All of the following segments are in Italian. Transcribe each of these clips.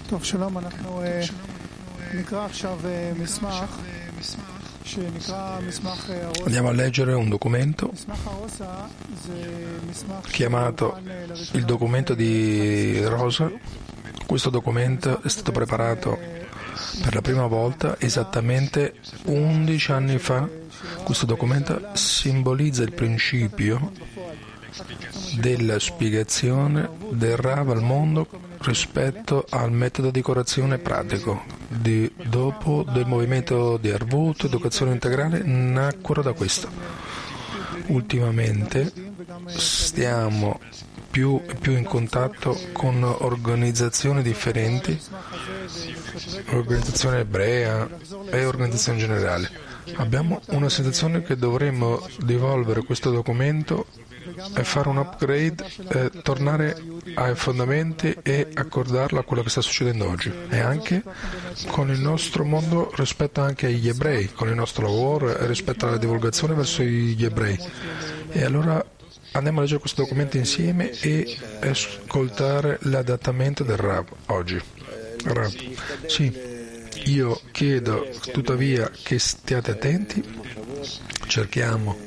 טוב, שלום, אנחנו נקרא עכשיו מסמך שנקרא מסמך הרוסה. Andiamo a leggere un documento מסמך הרוסה זה מסמך chiamato il documento di Rosa. Questo documento è stato preparato per la prima volta esattamente 11 anni fa. Questo documento simbolizza il principio della spiegazione del Rav al mondo rispetto al metodo di curazione pratico. Dopo del movimento di Arvut, educazione integrale, nacquero da questo. Ultimamente stiamo più e più in contatto con organizzazioni differenti, organizzazione ebrea e organizzazione generale. Abbiamo una sensazione che dovremmo devolvere questo documento e fare un upgrade, tornare ai fondamenti e accordarlo a quello che sta succedendo oggi, e anche con il nostro mondo rispetto anche agli ebrei, con il nostro lavoro e rispetto alla divulgazione verso gli ebrei. E allora andiamo a leggere questo documento insieme e ascoltare l'adattamento del Rav oggi. Rav, sì, io chiedo tuttavia che stiate attenti, cerchiamo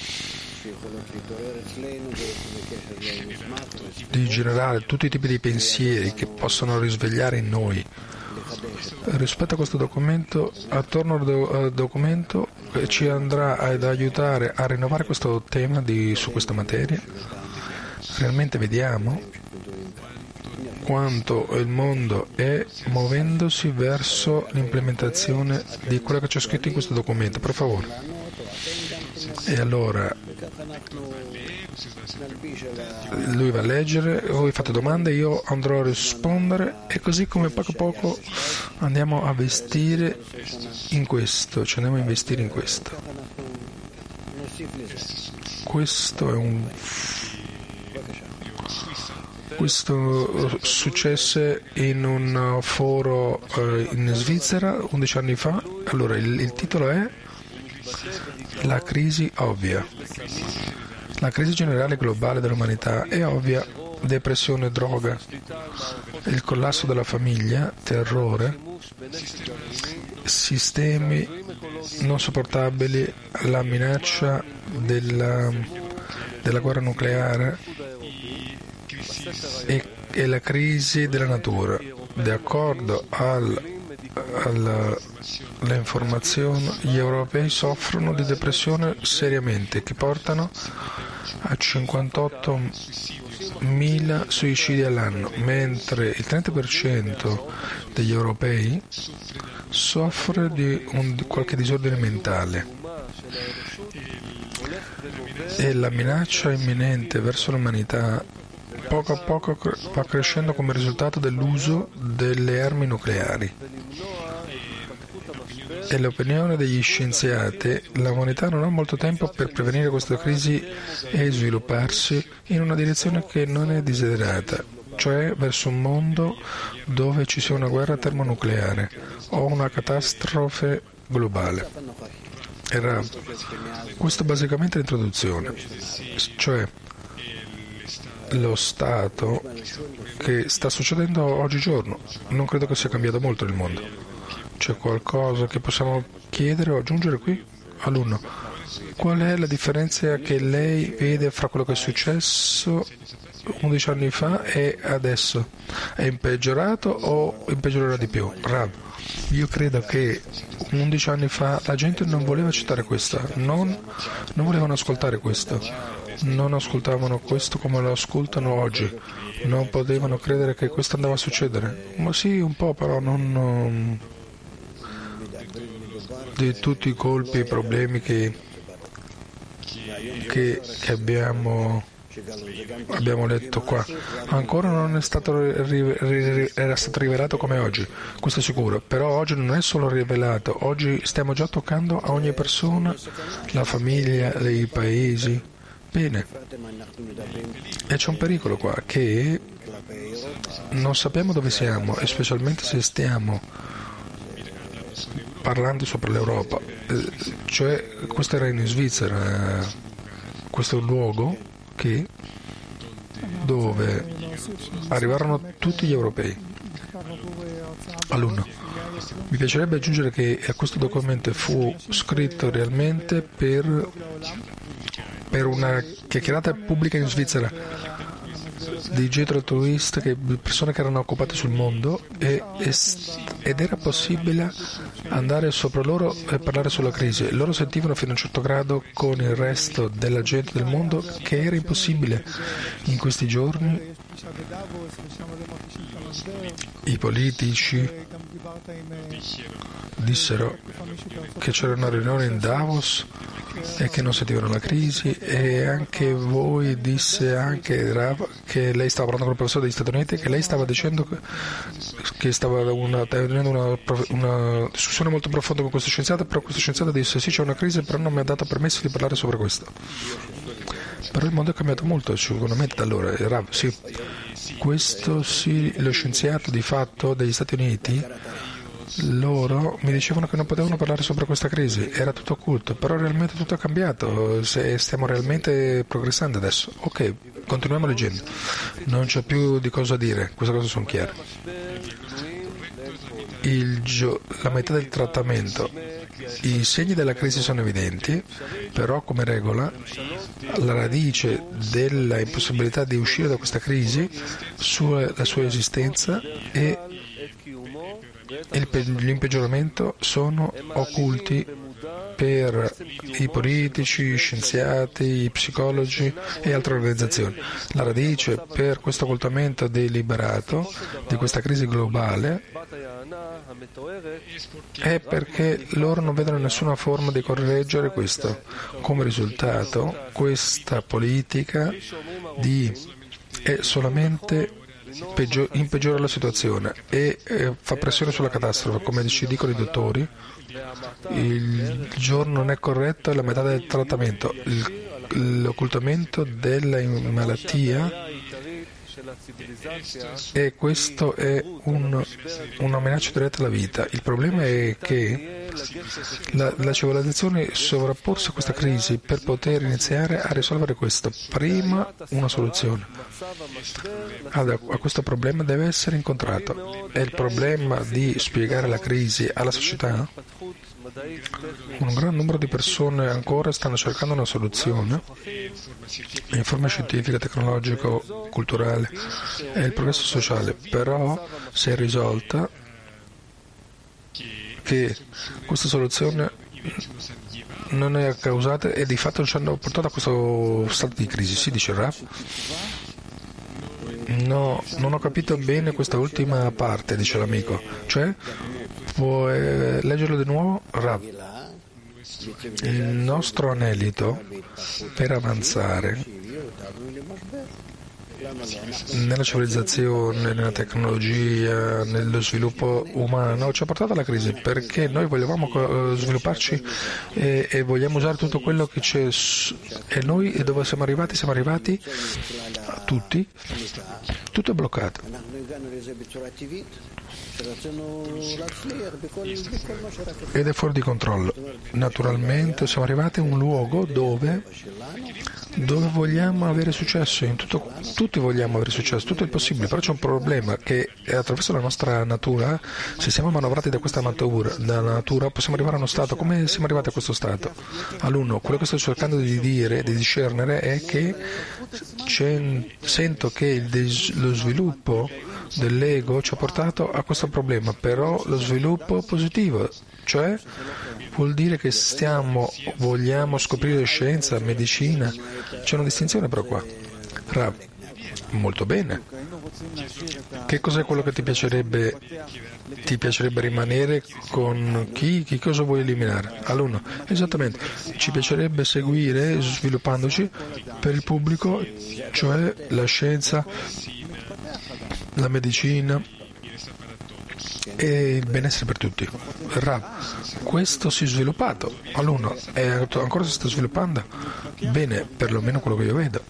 di generare tutti i tipi di pensieri che possono risvegliare in noi. Rispetto a questo documento, attorno al documento ci andrà ad aiutare a rinnovare questo tema su questa materia. Realmente vediamo quanto il mondo è muovendosi verso l'implementazione di quello che c'è scritto in questo documento. Per favore. E allora lui va a leggere, voi fate domande, io andrò a rispondere, e così come poco a poco andiamo a investire in questo, ci andiamo a investire in questo. Questo successe in un foro in Svizzera 11 anni fa. Allora il titolo è La crisi ovvia. La crisi generale globale dell'umanità è ovvia: depressione, droga, il collasso della famiglia, terrore, sistemi non sopportabili, la minaccia della guerra nucleare e la crisi della natura. Di accordo alle informazioni, gli europei soffrono di depressione seriamente, che portano a 58.000 suicidi all'anno, mentre il 30% degli europei soffre di qualche disordine mentale. E la minaccia imminente verso l'umanità poco a poco va crescendo come risultato dell'uso delle armi nucleari. E l'opinione degli scienziati, l'umanità non ha molto tempo per prevenire questa crisi e svilupparsi in una direzione che non è desiderata, cioè verso un mondo dove ci sia una guerra termonucleare o una catastrofe globale. Era questa basicamente l'introduzione, cioè lo stato che sta succedendo oggigiorno. Non credo che sia cambiato molto il mondo. C'è qualcosa che possiamo chiedere o aggiungere qui? Alunno, qual è la differenza che lei vede fra quello che è successo 11 anni fa e adesso? È peggiorato o peggiorerà di più? Rav, io credo che 11 anni fa la gente non voleva accettare questo, non volevano ascoltare questo, non ascoltavano questo come lo ascoltano oggi, non potevano credere che questo andava a succedere. Ma sì, un po', però non di tutti i colpi e i problemi che abbiamo letto qua. Ancora non è stato era stato rivelato come oggi, questo è sicuro, però oggi non è solo rivelato, oggi stiamo già toccando a ogni persona, la famiglia, i paesi. Bene, e c'è un pericolo qua, che non sappiamo dove siamo, e specialmente se stiamo parlando sopra l'Europa, cioè questo era in Svizzera, questo è un luogo dove arrivarono tutti gli europei, Alunno, mi piacerebbe aggiungere che questo documento fu scritto realmente per una chiacchierata pubblica in Svizzera di getto altruista, persone che erano occupate sul mondo ed era possibile andare sopra loro e parlare sulla crisi. Loro sentivano fino a un certo grado con il resto della gente del mondo che era impossibile in questi giorni. I politici dissero che c'era una riunione in Davos e che non sentivano la crisi, e anche voi disse anche Rav che lei stava parlando con il professore degli Stati Uniti, che lei stava dicendo che stava avendo una discussione molto profonda con questo scienziato, però questo scienziato disse sì, c'è una crisi, però non mi ha dato permesso di parlare sopra questo. Però il mondo è cambiato molto sicuramente da allora. Rav, sì, questo sì, lo scienziato di fatto degli Stati Uniti, loro mi dicevano che non potevano parlare sopra questa crisi, era tutto occulto, però realmente tutto è cambiato, stiamo realmente progressando adesso. Ok, continuiamo leggendo, non c'è più di cosa dire, queste cose sono chiare. La metà del trattamento, i segni della crisi sono evidenti, però come regola la radice della impossibilità di uscire da questa crisi, la sua esistenza e l'impeggioramento sono occulti per i politici, gli scienziati, i psicologi e altre organizzazioni. La radice per questo occultamento deliberato di questa crisi globale è perché loro non vedono nessuna forma di correggere questo. Come risultato, questa politica è solamente impeggiora la situazione e fa pressione sulla catastrofe. Come ci dicono i dottori, il giorno non è corretto, è la metà del trattamento. L'occultamento della malattia, e questo è una minaccia diretta alla vita. Il problema è che la civilizzazione sovrapporsi a questa crisi per poter iniziare a risolvere questo. Prima una soluzione a questo problema deve essere incontrato. È il problema di spiegare la crisi alla società. Un gran numero di persone ancora stanno cercando una soluzione in forma scientifica, tecnologica, culturale e il progresso sociale, però si è risolta che questa soluzione non è causata e di fatto ci hanno portato a questo stato di crisi. Si dice Rav? No, non ho capito bene questa ultima parte, dice l'amico. Cioè, puoi leggerlo di nuovo? Rav, il nostro anelito per avanzare nella civilizzazione, nella tecnologia, nello sviluppo umano ci ha portato alla crisi, perché noi vogliamo svilupparci e vogliamo usare tutto quello che c'è, e noi dove siamo arrivati tutti, tutto è bloccato ed è fuori di controllo. Naturalmente siamo arrivati a un luogo dove vogliamo avere successo, tutti vogliamo avere successo, tutto è possibile, però c'è un problema che attraverso la nostra natura, se siamo manovrati da questa natura, possiamo arrivare a uno stato. Come siamo arrivati a questo stato? Alunno, quello che sto cercando di dire, di discernere, è che sento che lo sviluppo dell'ego ci ha portato a questo problema, però lo sviluppo positivo, cioè vuol dire che vogliamo scoprire scienza, medicina, c'è una distinzione però qua. Rav, molto bene. Che cos'è quello che ti piacerebbe rimanere con chi? Che cosa vuoi eliminare? Alunno, esattamente, ci piacerebbe seguire sviluppandoci per il pubblico, cioè la scienza, la medicina e il benessere per tutti. Rav, questo si è sviluppato. Alunno, ancora si sta sviluppando? Bene, perlomeno quello che io vedo.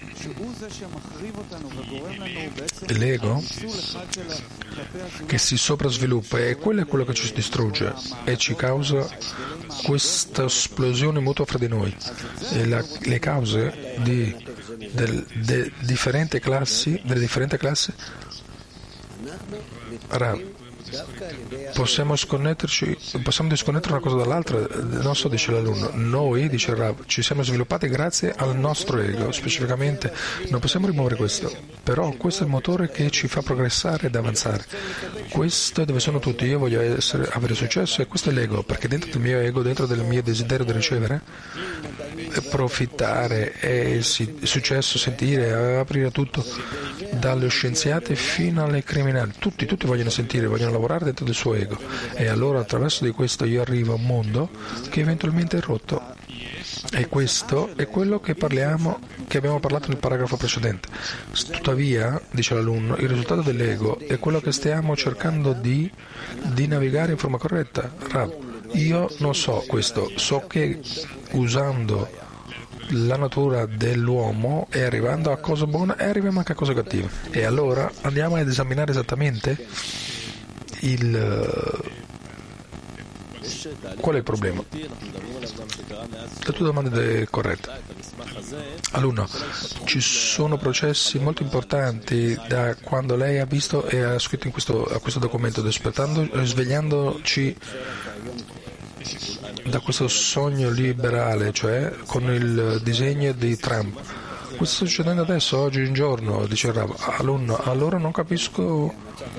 L'ego che si soprasviluppa e quello è quello che ci distrugge e ci causa questa esplosione mutua fra di noi. E le cause delle differenti classi possiamo disconnettere una cosa dall'altra. Non so, dice l'alunno, noi, dice Rav, ci siamo sviluppati grazie al nostro ego, specificamente non possiamo rimuovere questo, però questo è il motore che ci fa progressare ed avanzare. Questo è dove sono tutti, io voglio avere successo e questo è l'ego, perché dentro del mio ego, dentro del mio desiderio di ricevere, profittare e il successo, sentire, aprire tutto, dalle scienziati fino alle criminali, tutti vogliono sentire, vogliono lavorare dentro del suo ego, e allora attraverso di questo io arrivo a un mondo che eventualmente è rotto, e questo è quello che abbiamo parlato nel paragrafo precedente. Tuttavia, dice l'alunno, il risultato dell'ego è quello che stiamo cercando di navigare in forma corretta. Rav, io non so questo, so che usando la natura dell'uomo e arrivando a cose buone e arriviamo anche a cose cattive, e allora andiamo ad esaminare esattamente qual è il problema. La tua domanda è corretta. Alunno, ci sono processi molto importanti da quando lei ha visto e ha scritto a questo documento, svegliandoci da questo sogno liberale, cioè con il disegno di Trump. Questo sta succedendo adesso, oggi in giorno, dice Rav. Alunno, allora non capisco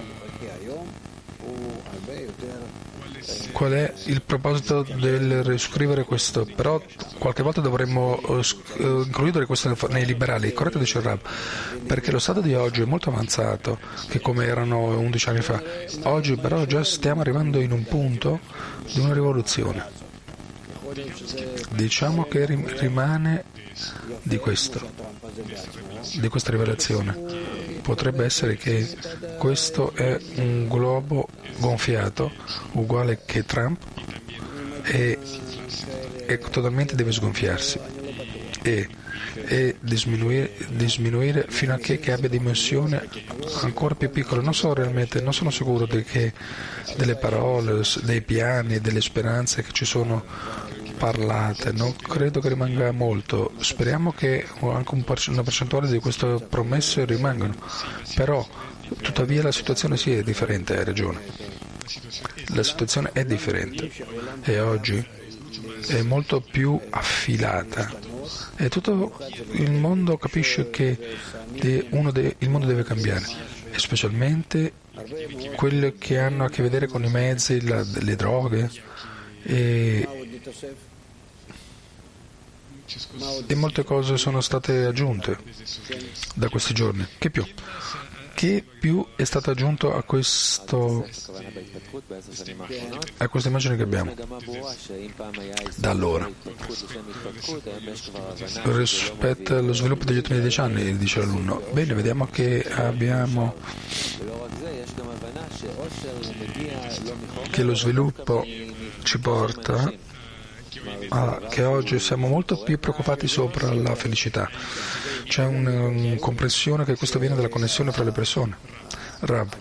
qual è il proposito del riscrivere questo, però qualche volta dovremmo includere questo nei liberali, corretto, dice Rav, perché lo stato di oggi è molto avanzato, che come erano 11 anni fa. Oggi però già stiamo arrivando in un punto di una rivoluzione. Diciamo che rimane di questa rivelazione. Potrebbe essere che questo è un globo gonfiato uguale che Trump e totalmente deve sgonfiarsi e diminuire fino a che abbia dimensione ancora più piccola. Non sono sicuro delle parole, dei piani, delle speranze che ci sono parlate, non credo che rimanga molto. Speriamo che anche una percentuale di queste promesse rimangano, però tuttavia la situazione sì è differente, hai ragione, la situazione è differente e oggi è molto più affilata e tutto il mondo capisce che il mondo deve cambiare, e specialmente quelli che hanno a che vedere con i mezzi, le droghe e molte cose sono state aggiunte da questi giorni. Che più è stato aggiunto a questa immagine che abbiamo da allora rispetto allo sviluppo degli ultimi 10 anni, dice l'alunno. Bene, vediamo che lo sviluppo ci porta che oggi siamo molto più preoccupati sopra la felicità. C'è una comprensione che questo viene dalla connessione fra le persone. Rav,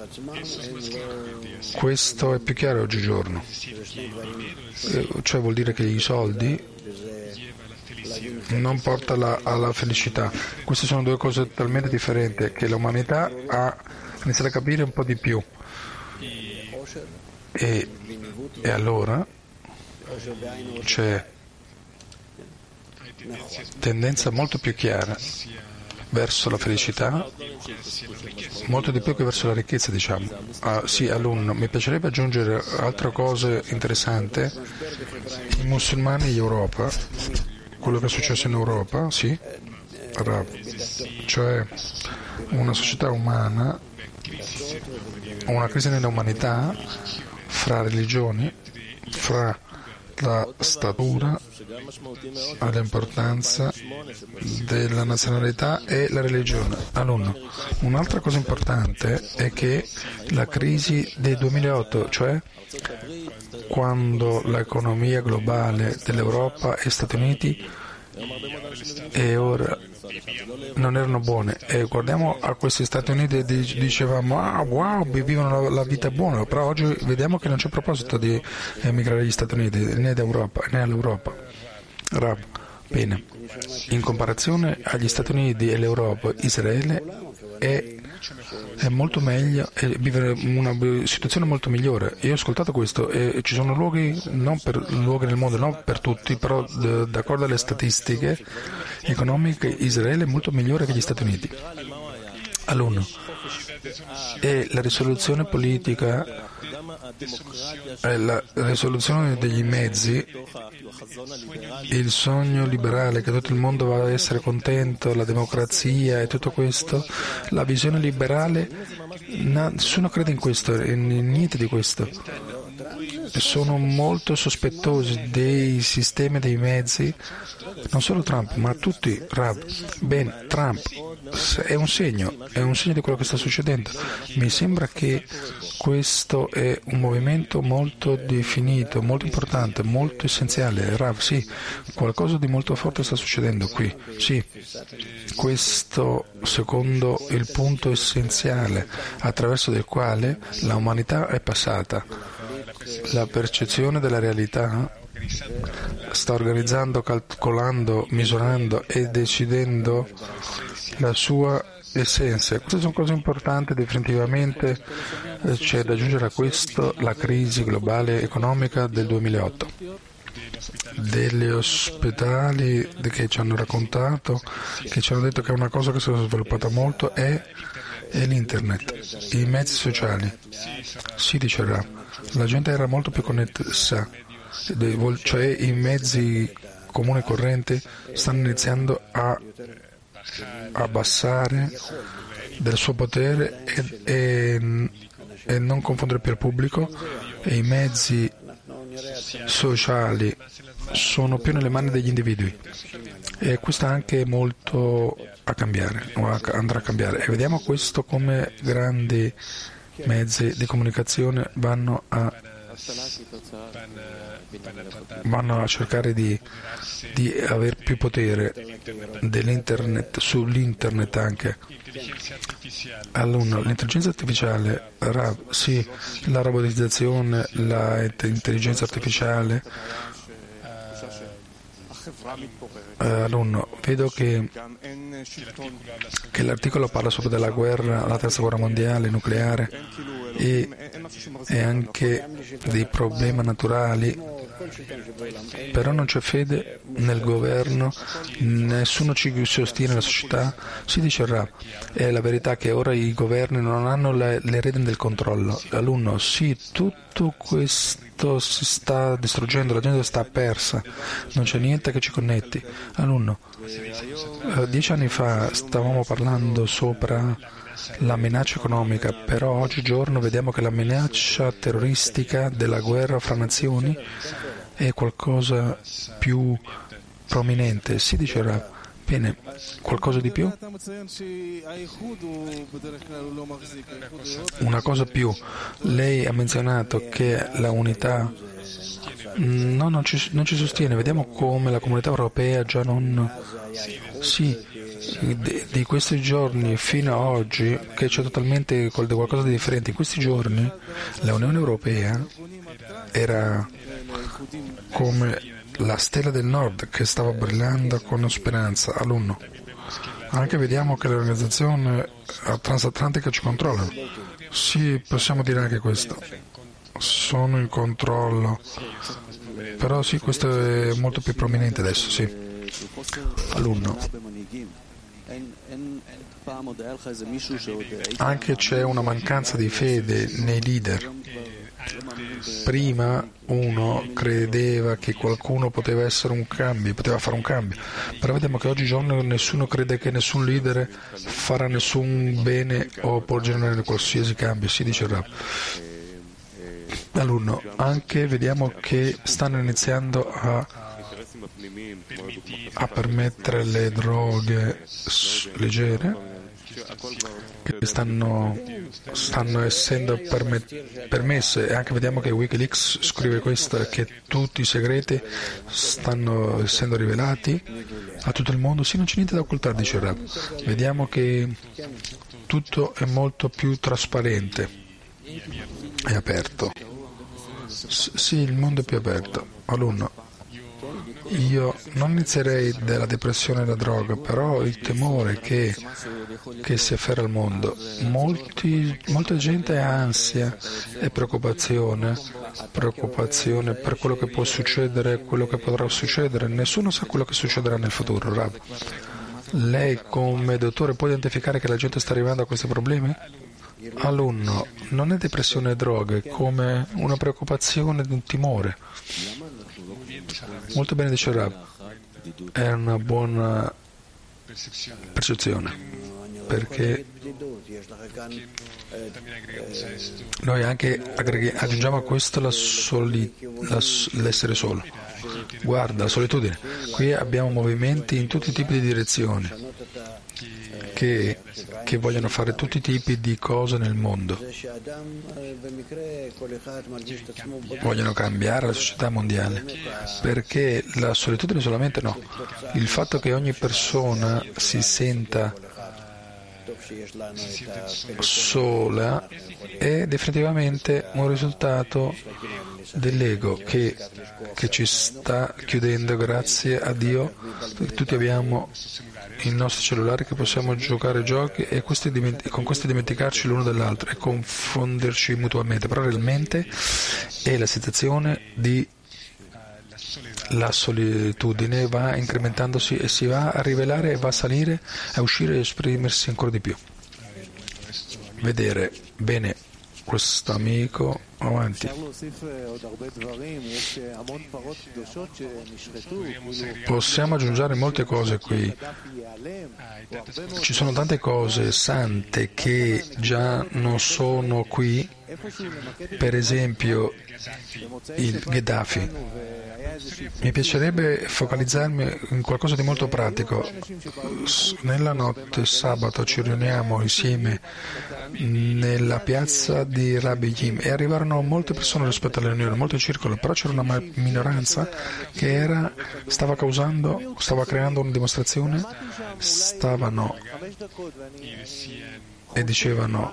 questo è più chiaro oggigiorno, cioè vuol dire che i soldi non portano alla felicità. Queste sono due cose talmente differenti che l'umanità ha iniziato a capire un po' di più, e allora c'è tendenza molto più chiara verso la felicità, molto di più che verso la ricchezza, diciamo. Sì, alunno, mi piacerebbe aggiungere altre cose interessanti. I musulmani in Europa, quello che è successo in Europa, sì, cioè una società umana, una crisi nell'umanità fra religioni, fra la statura, l'importanza della nazionalità e la religione. Alunno, un'altra cosa importante è che la crisi del 2008, cioè quando l'economia globale dell'Europa e Stati Uniti e ora non erano buone, e guardiamo a questi Stati Uniti e dicevamo wow, vivono la vita buona, però oggi vediamo che non c'è proposito di emigrare agli Stati Uniti né all'Europa. Bene, in comparazione agli Stati Uniti e l'Europa, Israele è è molto meglio e vivere una situazione molto migliore. Io ho ascoltato questo e ci sono luoghi nel mondo, non per tutti, però d'accordo alle statistiche economiche Israele è molto migliore che gli Stati Uniti. All'uno. E la risoluzione politica, la risoluzione degli mezzi, il sogno liberale che tutto il mondo va a essere contento, la democrazia e tutto questo, la visione liberale, nessuno crede in questo, in niente di questo. Sono molto sospettosi dei sistemi dei mezzi, non solo Trump, ma tutti. Trump è un segno di quello che sta succedendo. Mi sembra che questo è un movimento molto definito, molto importante, molto essenziale. Sì, qualcosa di molto forte sta succedendo qui. Sì, questo secondo il punto essenziale attraverso il quale l'umanità è passata. La percezione della realtà sta organizzando, calcolando, misurando e decidendo la sua essenza. Queste sono cose importanti, definitivamente c'è da aggiungere a questo la crisi globale economica del 2008. Degli ospedali che ci hanno raccontato, che ci hanno detto che una cosa che si è sviluppata molto è l'internet, i mezzi sociali. Si dicerà, la gente era molto più connessa, cioè i mezzi comuni e correnti stanno iniziando a abbassare del suo potere e non confondere più il pubblico, e i mezzi sociali sono più nelle mani degli individui, e questo è anche molto a cambiare, o andrà a cambiare, e vediamo questo come grandi mezzi di comunicazione vanno a cercare di avere più potere dell'internet, sull'internet anche. Allora, l'intelligenza artificiale, sì, la robotizzazione, l'intelligenza artificiale. Vedo che l'articolo parla sopra della guerra, la terza guerra mondiale, nucleare e anche dei problemi naturali, però non c'è fede nel governo, nessuno ci sostiene, la società. Si dicerà, è la verità che ora i governi non hanno le redini del controllo. Sì, tutto questo si sta distruggendo, la gente sta persa, non c'è niente che ci connetti. 10 anni fa stavamo parlando sopra la minaccia economica, però oggigiorno vediamo che la minaccia terroristica della guerra fra nazioni è qualcosa più prominente. Si dicerà, bene, qualcosa di più? Una cosa più. Lei ha menzionato che la unità non ci sostiene. Vediamo come la comunità europea già non. Sì, di questi giorni fino a oggi, che c'è totalmente qualcosa di differente. In questi giorni l'Unione Europea era come la stella del nord che stava brillando con speranza. Anche vediamo che le organizzazioni transatlantiche ci controllano. Sì, possiamo dire anche questo. Sono in controllo. Però sì, questo è molto più prominente adesso, sì. Anche c'è una mancanza di fede nei leader. Prima uno credeva che qualcuno poteva fare un cambio, però vediamo che oggigiorno nessuno crede che nessun leader farà nessun bene o può generare qualsiasi cambio, si dicerà. Anche vediamo che stanno iniziando a permettere le droghe leggere, che stanno essendo permesse, e anche vediamo che Wikileaks scrive questo, che tutti i segreti stanno essendo rivelati a tutto il mondo. Sì, non c'è niente da occultare, dice Rab. Vediamo che tutto è molto più trasparente e aperto. Sì, il mondo è più aperto. io non inizierei dalla depressione e la droga, però il temore che si afferra al mondo. Molta gente ha ansia e preoccupazione per quello che può succedere, quello che potrà succedere. Nessuno sa quello che succederà nel futuro, Rav. Lei come dottore può identificare che la gente sta arrivando a questi problemi? Alunno, non è depressione e droghe, è come una preoccupazione, un timore. Molto bene, dice Rav. È una buona percezione, perché noi anche aggiungiamo a questo l'essere solo. Guarda, la solitudine. Qui abbiamo movimenti in tutti i tipi di direzioni che vogliono fare tutti i tipi di cose nel mondo. Vogliono cambiare la società mondiale, perché la solitudine solamente no. Il fatto che ogni persona si senta sola è definitivamente un risultato dell'ego che ci sta chiudendo. Grazie a Dio tutti abbiamo il nostro cellulare che possiamo giocare giochi e con questi dimenticarci l'uno dell'altro e confonderci mutuamente, però realmente è la situazione di la solitudine va incrementandosi e si va a rivelare e va a salire, a uscire e esprimersi ancora di più. Vedere bene questo amico avanti. Possiamo aggiungere molte cose qui. Ci sono tante cose sante che già non sono qui. Per esempio il Gheddafi. Mi piacerebbe focalizzarmi in qualcosa di molto pratico. Nella notte sabato ci riuniamo insieme nella piazza di Rabbi Yim e arrivarono molte persone rispetto alla riunione, molto circolo, però c'era una minoranza che stava creando una dimostrazione, e dicevano: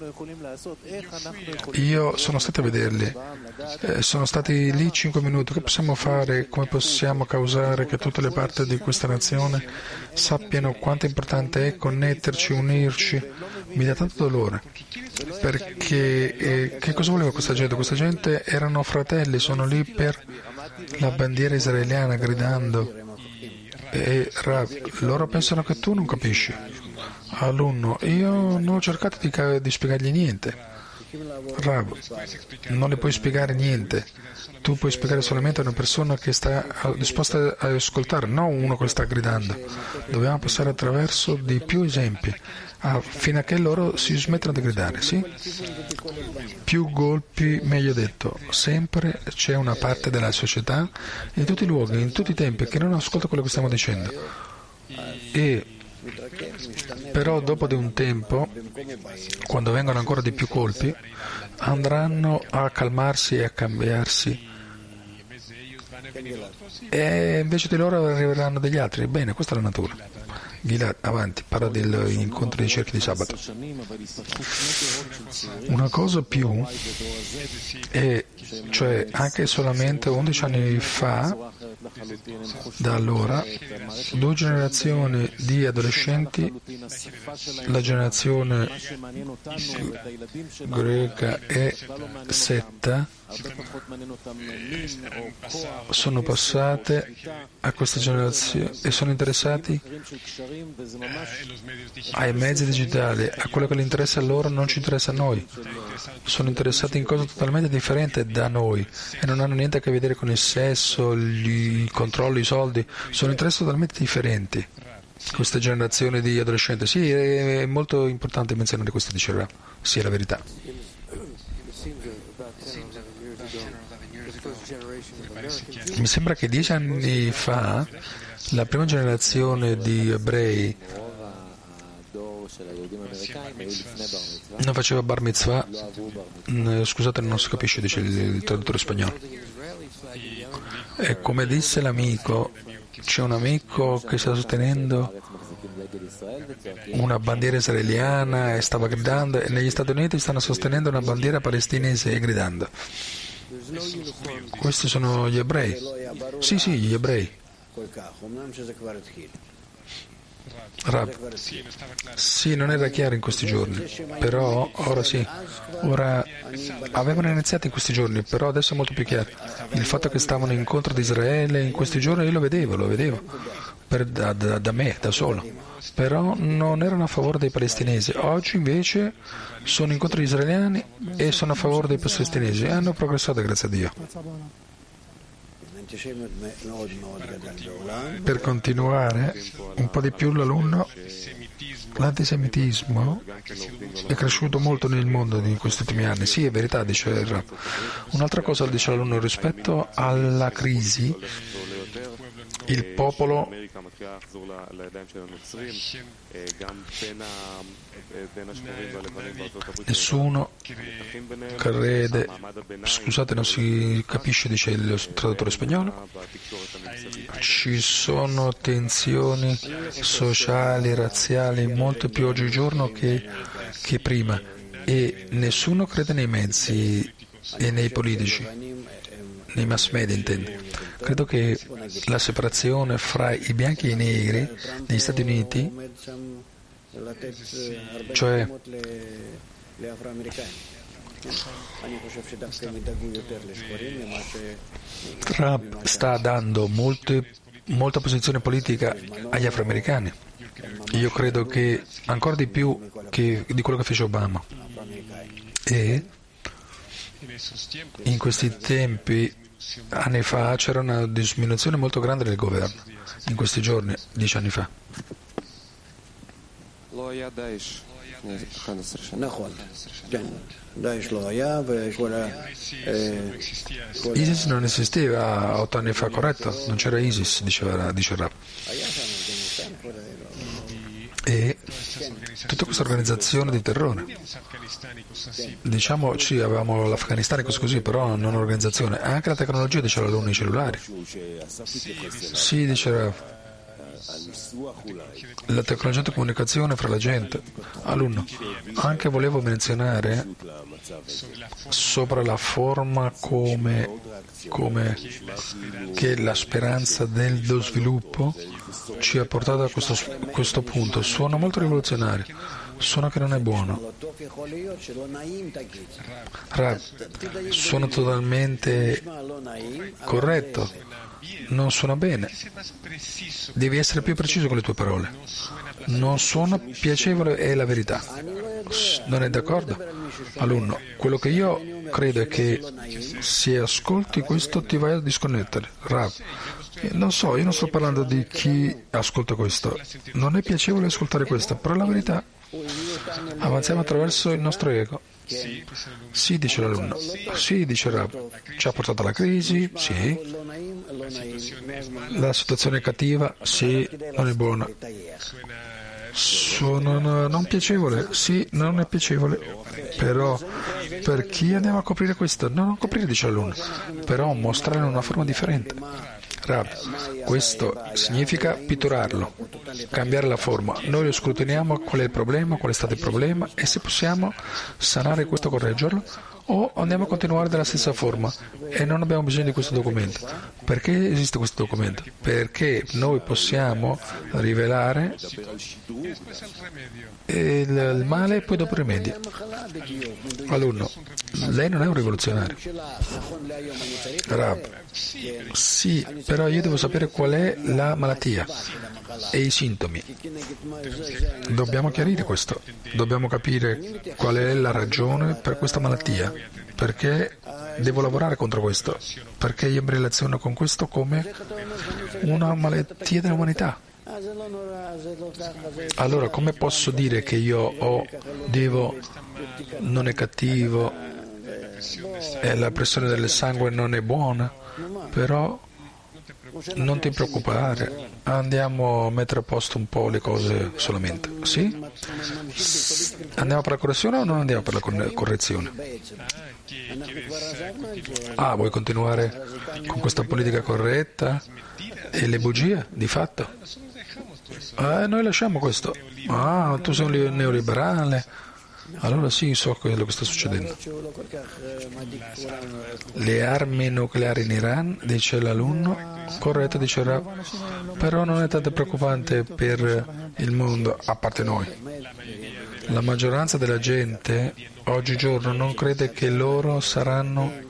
io sono stato a vederli, sono stati lì 5 minuti, che possiamo fare, come possiamo causare che tutte le parti di questa nazione sappiano quanto importante è connetterci, unirci. Mi dà tanto dolore, perché che cosa voleva questa gente? Questa gente erano fratelli, sono lì per la bandiera israeliana gridando, e loro pensano che tu non capisci. Alunno, io non ho cercato di spiegargli niente. Rav, non le puoi spiegare niente. Tu puoi spiegare solamente a una persona che sta disposta a ascoltare, non uno che sta gridando. Dobbiamo passare attraverso di più esempi fino a che loro si smettano di gridare, sì? Più golpi, meglio detto. Sempre c'è una parte della società, in tutti i luoghi, in tutti i tempi, che non ascolta quello che stiamo dicendo. Però dopo di un tempo, quando vengono ancora di più colpi, andranno a calmarsi e a cambiarsi, e invece di loro arriveranno degli altri. Bene, questa è la natura. Gilad, avanti, parla degli incontri di cerchi di sabato. Una cosa più, cioè anche solamente 11 anni fa, da allora, 2 generazioni di adolescenti, la generazione greca e setta, sono passate a questa generazione e sono interessati ai mezzi digitali, a quello che gli interessa a loro non ci interessa a noi. Sono interessati in cose totalmente differenti da noi e non hanno niente a che vedere con il sesso, il controllo, i soldi. Sono interessi totalmente differenti. Questa generazione di adolescenti. Sì, è molto importante menzionare questo, diceva. Sì, è la verità. Mi sembra che 10 anni fa la prima generazione di ebrei non faceva bar mitzvah, scusate, non si capisce, dice il traduttore spagnolo. E come disse l'amico, c'è un amico che sta sostenendo una bandiera israeliana e stava gridando, e negli Stati Uniti stanno sostenendo una bandiera palestinese e gridando. Questi sono gli ebrei. Sì, gli ebrei. Rav, sì, non era chiaro in questi giorni, però ora sì. Ora avevano iniziato in questi giorni, però adesso è molto più chiaro. Il fatto che stavano in contro di Israele in questi giorni io lo vedevo da me, da solo. Però non erano a favore dei palestinesi. Oggi invece sono in contro gli israeliani e sono a favore dei palestinesi e hanno progressato, grazie a Dio. Per continuare un po' di più l'antisemitismo è cresciuto molto nel mondo in questi ultimi anni. Sì, è verità, dice il Rav. Un'altra cosa dice l'alunno rispetto alla crisi, il popolo nessuno crede, scusate, non si capisce, dice il traduttore spagnolo. Ci sono tensioni sociali, razziali molto più oggigiorno che prima e nessuno crede nei mezzi e nei politici, nei mass media intendo. Credo che la separazione fra i bianchi e i negri negli Stati Uniti, cioè Trump sta dando molta posizione politica agli afroamericani. Io credo che ancora di più di quello che fece Obama. E in questi tempi, anni fa, c'era una diminuzione molto grande del governo. In questi giorni, 10 anni fa. ISIS non esisteva 8 anni fa, corretto? Non c'era ISIS, dice Rav. E tutta questa organizzazione di terrore, diciamo, sì, avevamo l'Afghanistan e così, però non un'organizzazione. Anche la tecnologia, dice l'alunno, i cellulari. Sì, dice Rav. La tecnologia di comunicazione fra la gente. Alunno, anche volevo menzionare sopra la forma come che la speranza dello sviluppo ci ha portato a questo punto. Suona molto rivoluzionario, suona che non è buono. Rav, suona totalmente corretto. Non suona bene. Devi essere più preciso con le tue parole. Non suona piacevole, è la verità. Non è d'accordo? Alunno, quello che io credo è che se ascolti questo ti vai a disconnettere. Rav, non so, io non sto parlando di chi ascolta questo. Non è piacevole ascoltare questo, però è la verità. Avanziamo attraverso il nostro ego. Sì, dice l'alunno. Sì, dice Rav. Ci ha portato alla crisi? Sì. La situazione è cattiva? Sì, non è buona. Non piacevole? Sì, non è piacevole. Però per chi andiamo a coprire questo? No, non coprire, dice l'alunno. Però mostrare in una forma differente. Rav, questo significa pitturarlo, cambiare la forma. Noi lo scrutiniamo qual è il problema, qual è stato il problema e se possiamo sanare questo, correggerlo, o andiamo a continuare della stessa forma e non abbiamo bisogno di questo documento. Perché esiste questo documento? Perché noi possiamo rivelare il male e poi dopo il rimedio. Alunno, lei non è un rivoluzionario. Rav, sì, però io devo sapere qual è la malattia e i sintomi. Dobbiamo chiarire questo. Dobbiamo capire qual è la ragione per questa malattia. Perché devo lavorare contro questo? Perché io mi relaziono con questo come una malattia dell'umanità. Allora, come posso dire che non è cattivo e la pressione del sangue non è buona? Però non ti preoccupare, andiamo a mettere a posto un po' le cose solamente. Sì? Andiamo per la correzione o non andiamo per la correzione? Ah, vuoi continuare con questa politica corretta e le bugie, di fatto? Noi lasciamo questo. Ah, tu sei un neoliberale. allora sì, so quello che sta succedendo. Le armi nucleari in Iran, dice l'alunno, corretto, dice Rav, però non è tanto preoccupante per il mondo, a parte noi. La maggioranza della gente oggigiorno non crede che loro saranno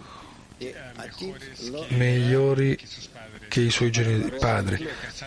migliori che i suoi padri.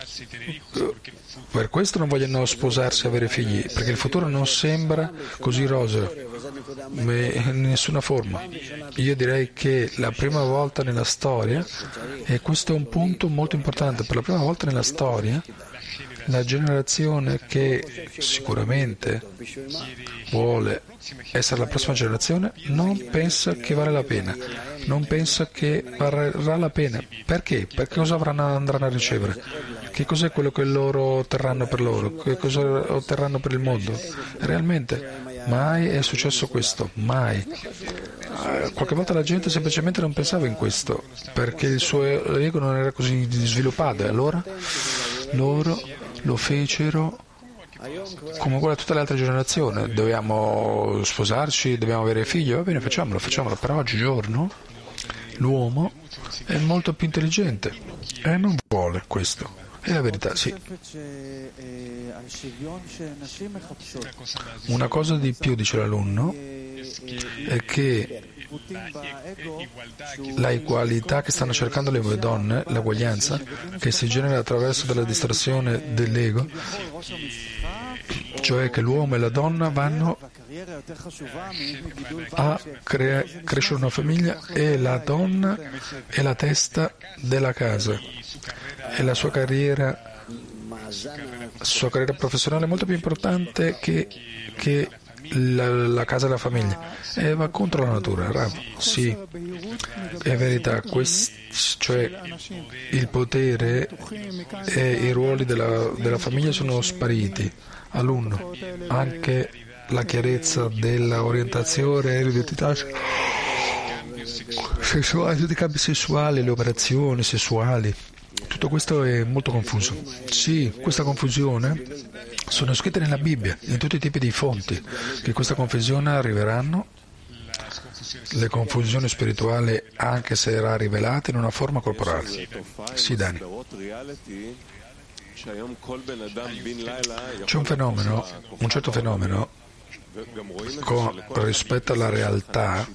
Per questo non vogliono sposarsi e avere figli, perché il futuro non sembra così roseo, in nessuna forma. Io direi che la prima volta nella storia, e questo è un punto molto importante, per la prima volta nella storia, la generazione che sicuramente vuole essere la prossima generazione non pensa che vale la pena, non pensa che varrà la pena. Perché? Perché cosa andranno a ricevere? Che cos'è quello che loro otterranno per loro? Che cosa otterranno per il mondo? Realmente mai è successo questo, mai. Qualche volta la gente semplicemente non pensava in questo, perché il suo ego non era così sviluppato, e allora loro lo fecero come vuole tutte le altre generazioni. Dobbiamo sposarci, dobbiamo avere figli, va bene, facciamolo, però oggigiorno l'uomo è molto più intelligente e non vuole questo. È la verità, sì. Una cosa di più, dice l'alunno, è che la egualità che stanno cercando le donne, l'eguaglianza, che si genera attraverso della distorsione dell'ego, cioè che l'uomo e la donna vanno a crescere una famiglia e la donna è la testa della casa e la sua carriera professionale è molto più importante che la casa e la famiglia, e va contro la natura. Rav, sì, è verità, cioè il potere e i ruoli della famiglia sono spariti. Alunno, anche la chiarezza della orientazione e l'identità sessuale, tutti i campi sessuali, le operazioni sessuali, tutto questo è molto confuso. Sì, questa confusione sono scritte nella Bibbia, in tutti i tipi di fonti, che questa confusione arriveranno, le confusioni spirituali, anche se era rivelata in una forma corporale. Sì, Dani. C'è un certo fenomeno rispetto alla realtà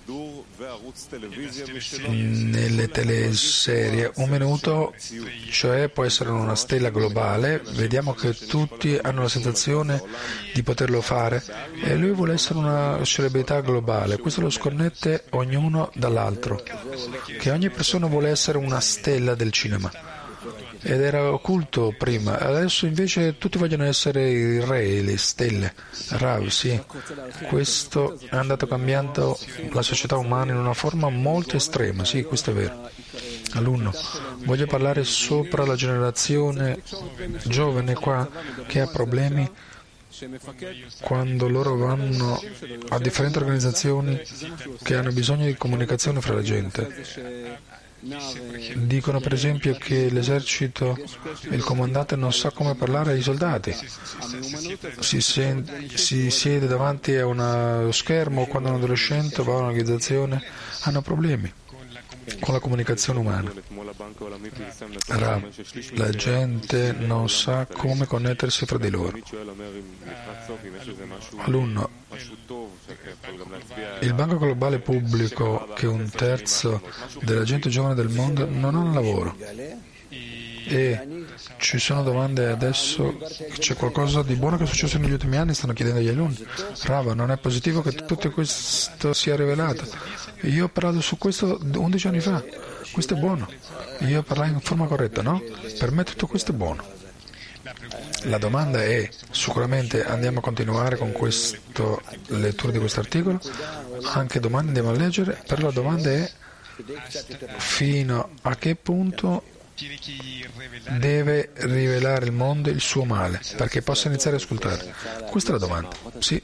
nelle teleserie. Un minuto, cioè, può essere una stella globale, vediamo che tutti hanno la sensazione di poterlo fare e lui vuole essere una celebrità globale. Questo lo sconnette ognuno dall'altro, che ogni persona vuole essere una stella del cinema. Ed era occulto prima, adesso invece tutti vogliono essere i re, le stelle. Rav, sì, questo è andato cambiando la società umana in una forma molto estrema, sì, questo è vero. Alunno, voglio parlare sopra la generazione giovane qua che ha problemi quando loro vanno a differenti organizzazioni che hanno bisogno di comunicazione fra la gente. Dicono per esempio che l'esercito, il comandante non sa come parlare ai soldati, si siede davanti a uno schermo, quando un adolescente va a un'organizzazione hanno problemi con la comunicazione umana. La gente non sa come connettersi fra di loro. Alunno, il Banco Globale Pubblico, che un terzo della gente giovane del mondo non ha un lavoro, e ci sono domande adesso, c'è qualcosa di buono che è successo negli ultimi anni, stanno chiedendo agli alunni. Rava, non è positivo che tutto questo sia rivelato? Io ho parlato su questo 11 anni fa, questo è buono, io parlai in forma corretta, no? Per me tutto questo è buono. La domanda è, sicuramente andiamo a continuare con questa lettura di questo articolo, anche domani andiamo a leggere, però la domanda è fino a che punto deve rivelare il mondo il suo male perché possa iniziare ad ascoltare. Questa è la domanda. Sì.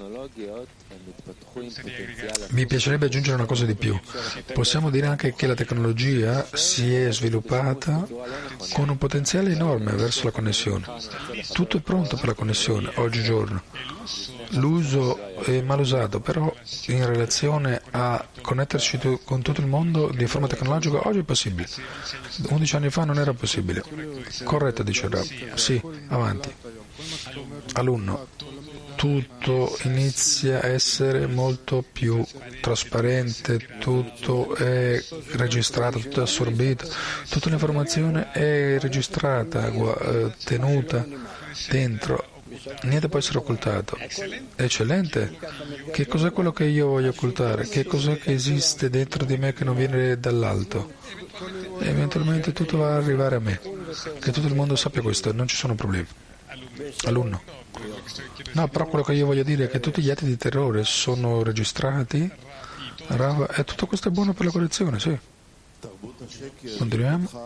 Mi piacerebbe aggiungere una cosa di più. Possiamo dire anche che la tecnologia si è sviluppata con un potenziale enorme verso la connessione. Tutto è pronto per la connessione oggigiorno. L'uso è mal usato, però in relazione a connetterci con tutto il mondo di forma tecnologica oggi è possibile. 11 anni fa non era possibile. Corretto, dice Rab. Sì, avanti. Alunno. Tutto inizia a essere molto più trasparente, tutto è registrato, tutto è assorbito, tutta l'informazione è registrata, tenuta dentro, niente può essere occultato. Eccellente. Che cos'è quello che io voglio occultare? Che cos'è che esiste dentro di me che non viene dall'alto? E eventualmente tutto va ad arrivare a me. Che tutto il mondo sappia questo, non ci sono problemi. Alunno. No, però quello che io voglio dire è che tutti gli atti di terrore sono registrati e tutto questo è buono per la correzione, sì. Continuiamo.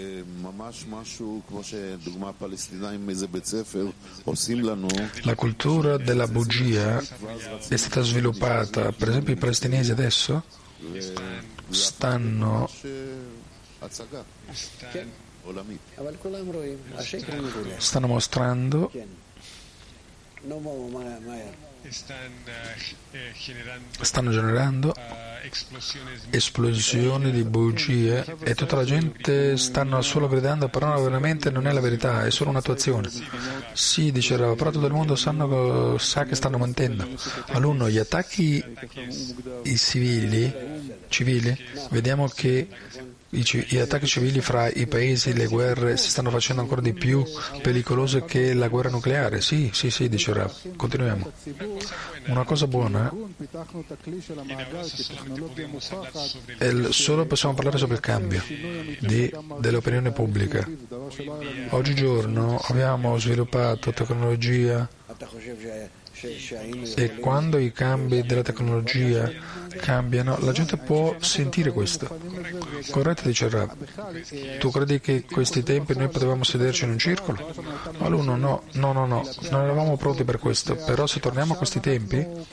La cultura della bugia è stata sviluppata, per esempio i palestinesi adesso stanno mostrando stanno generando esplosioni di bugie e tutta la gente stanno solo gridando, però veramente non è la verità, è solo un'attuazione. Sì, diceva, però tutto il mondo sa che stanno mentendo. Alunno, gli attacchi civili, vediamo che gli attacchi civili fra i paesi, le guerre si stanno facendo ancora di più pericolose che la guerra nucleare. Sì, dice Rav. Continuiamo. Una cosa buona solo possiamo parlare sobre il cambio dell'opinione pubblica. Oggigiorno abbiamo sviluppato tecnologia e quando i cambi della tecnologia cambiano, la gente può sentire questo. Corretto, dice Rav. Tu credi che questi tempi noi potevamo sederci in un circolo? Alunno, no, non eravamo pronti per questo, però se torniamo a questi tempi,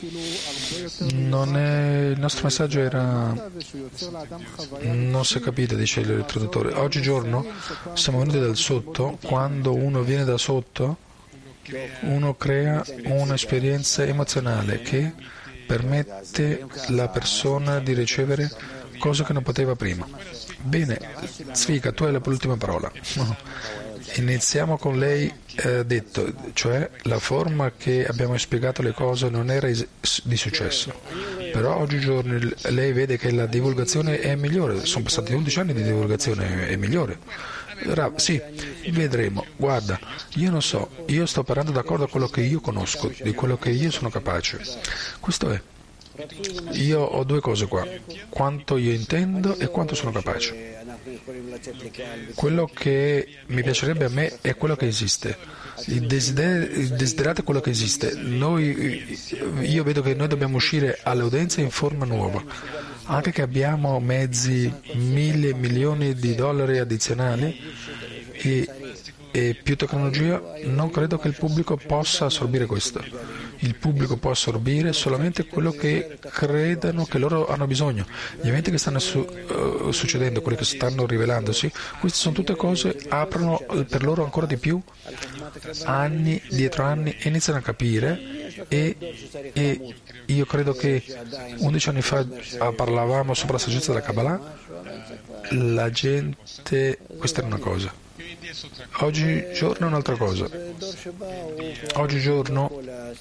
il nostro messaggio era, non si è capito, dice il traduttore. Oggigiorno siamo venuti dal sotto, quando uno viene da sotto, uno crea un'esperienza emozionale che permette alla persona di ricevere cose che non poteva prima. Bene, Zvika, tu hai l'ultima parola. Iniziamo con lei detto, cioè la forma che abbiamo spiegato le cose non era di successo, però oggigiorno lei vede che la divulgazione è migliore, sono passati 11 anni di divulgazione, è migliore. Sì, vedremo. Guarda, io non so, io sto parlando d'accordo a quello che io conosco, di quello che io sono capace. Questo è. Io ho due cose qua, quanto io intendo e quanto sono capace. Quello che mi piacerebbe a me è quello che esiste. Il desiderato è quello che esiste. Io vedo che noi dobbiamo uscire alle udienze in forma nuova. Anche che abbiamo mezzi, milioni di dollari addizionali e più tecnologia, non credo che il pubblico possa assorbire questo. Il pubblico può assorbire solamente quello che credono che loro hanno bisogno. Gli eventi che stanno succedendo, quelli che stanno rivelandosi, queste sono tutte cose, aprono per loro ancora di più, anni dietro anni, iniziano a capire e io credo che 11 anni fa parlavamo sopra la saggezza della Kabbalah, la gente, questa era una cosa. Oggigiorno è un'altra cosa. Oggigiorno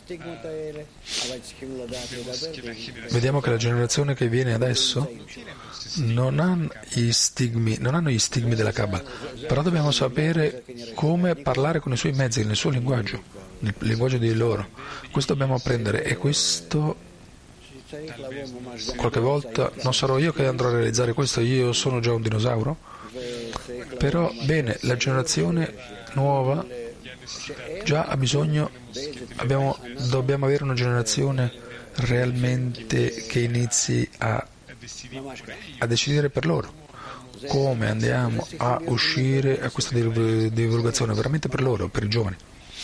vediamo che la generazione che viene adesso non hanno gli stigmi della Kabbalah, però dobbiamo sapere come parlare con i suoi mezzi, nel suo linguaggio, nel linguaggio di loro. Questo dobbiamo apprendere e questo qualche volta non sarò io che andrò a realizzare questo, io sono già un dinosauro. Però bene, la generazione nuova già ha bisogno, dobbiamo avere una generazione realmente che inizi a a decidere per loro come andiamo a uscire a questa divulgazione, veramente per loro, per i giovani.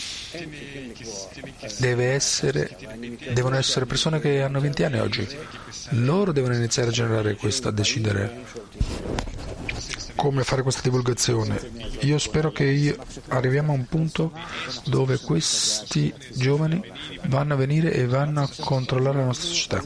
Devono essere persone che hanno 20 anni oggi. Loro devono iniziare a generare questo, a decidere come fare questa divulgazione. Io spero che arriviamo a un punto dove questi giovani vanno a venire e vanno a controllare la nostra società.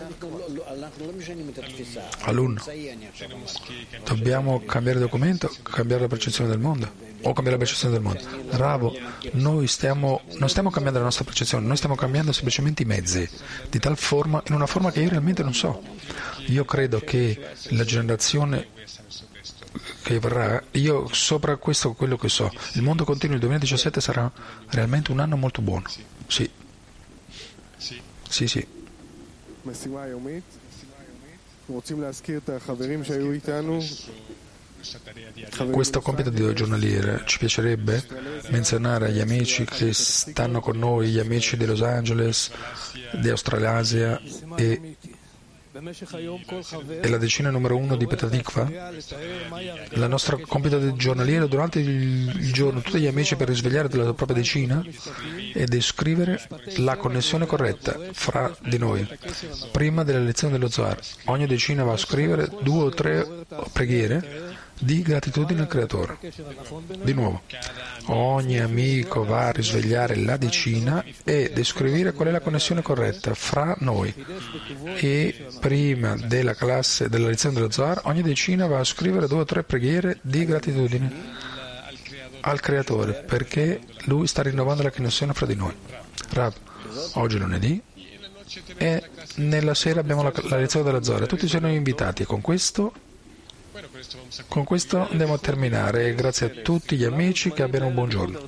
Alunno, dobbiamo cambiare documento, cambiare la percezione del mondo o cambiare la percezione del mondo. Ravo, noi non stiamo cambiando la nostra percezione, noi stiamo cambiando semplicemente i mezzi di tal forma, in una forma che io realmente non so. Io credo che la generazione che verrà, io sopra questo quello che so, il mondo continuo, il 2017 sarà realmente un anno molto buono. Sì. Questo compito di giornaliere ci piacerebbe menzionare agli amici che stanno con noi, gli amici di Los Angeles, di Australasia e la decina numero 1 di Petah Tikva. La nostra compito di giornaliere durante il giorno, tutti gli amici per risvegliare della propria decina e descrivere la connessione corretta fra di noi prima della lezione dello Zohar. Ogni decina va a scrivere 2 o 3 preghiere di gratitudine al Creatore. Di nuovo, ogni amico va a risvegliare la decina e descrivere qual è la connessione corretta fra noi. E prima della classe, della lezione dello Zohar, ogni decina va a scrivere 2 o 3 preghiere di gratitudine al Creatore, perché Lui sta rinnovando la connessione fra di noi. Rav, oggi è lunedì e nella sera abbiamo la lezione dello Zohar. Tutti sono invitati e con questo andiamo a terminare. Grazie a tutti gli amici, che abbiano un buon giorno.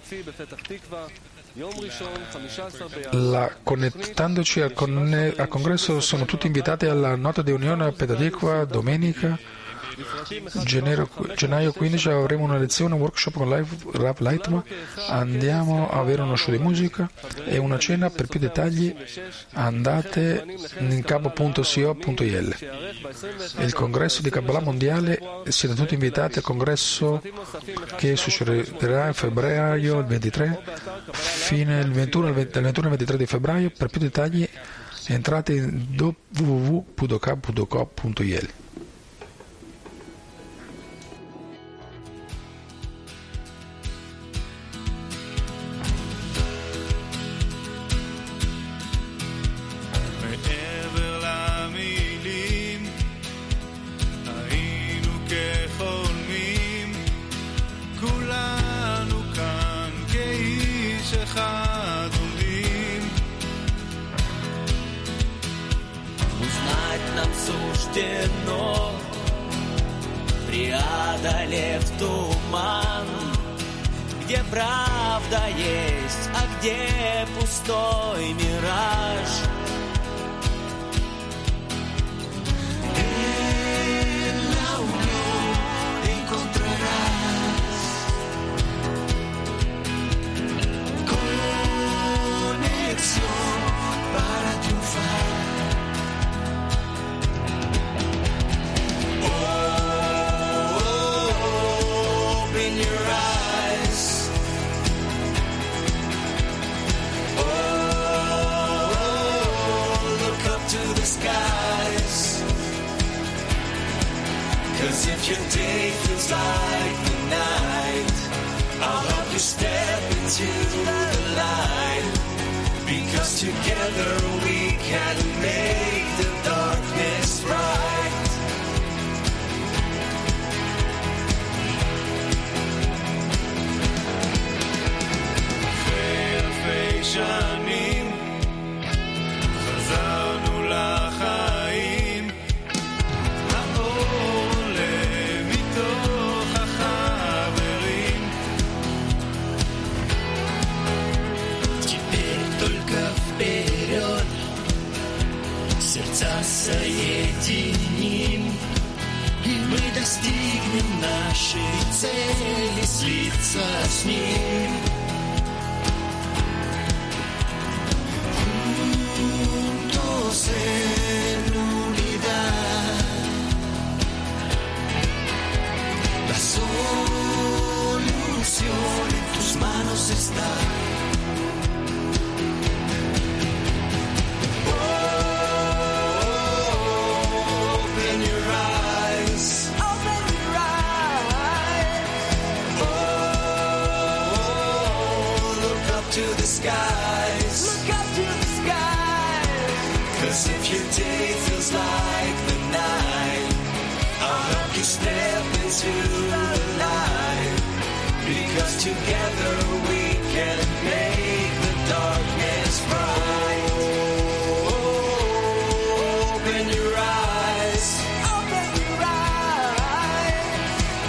Connettandoci al congresso, sono tutti invitati alla nota di unione a Petah Tikva domenica gennaio 15. Avremo una lezione, un workshop con Rav Leitman, andiamo a avere uno show di musica e una cena. Per più dettagli andate in capo.co.il. Il congresso di Kabbalah mondiale, siete tutti invitati al congresso che succederà in febbraio, il 23, fine il 21 al 23 di febbraio. Per più dettagli entrate in www.pudoka.co.il. Преодолев туман, где правда есть, а где пустой мираж. En la unión encontrarás conexión para triunfar. Cause if your day feels like the night, I'll help you step into the light. Because together we can make the darkness bright. אלפי שנים חזרנו לחיים. Сердца соединим, и мы достигнем нашей цели, слиться с ним. Juntos en unidad. La solución en tus manos está. Open your eyes. Open your eyes. Oh, look up to the skies. Look up to the skies. 'Cause if your day feels like the night, I'll help you step into the light. Because together we can make the darkness bright. Open your eyes. Open your eyes.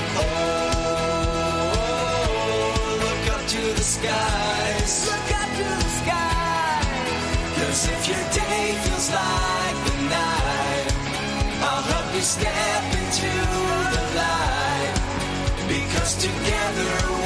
Oh, look up to the skies. Look up to the skies. 'Cause if your day feels like the night, I'll help you step into the light. Because together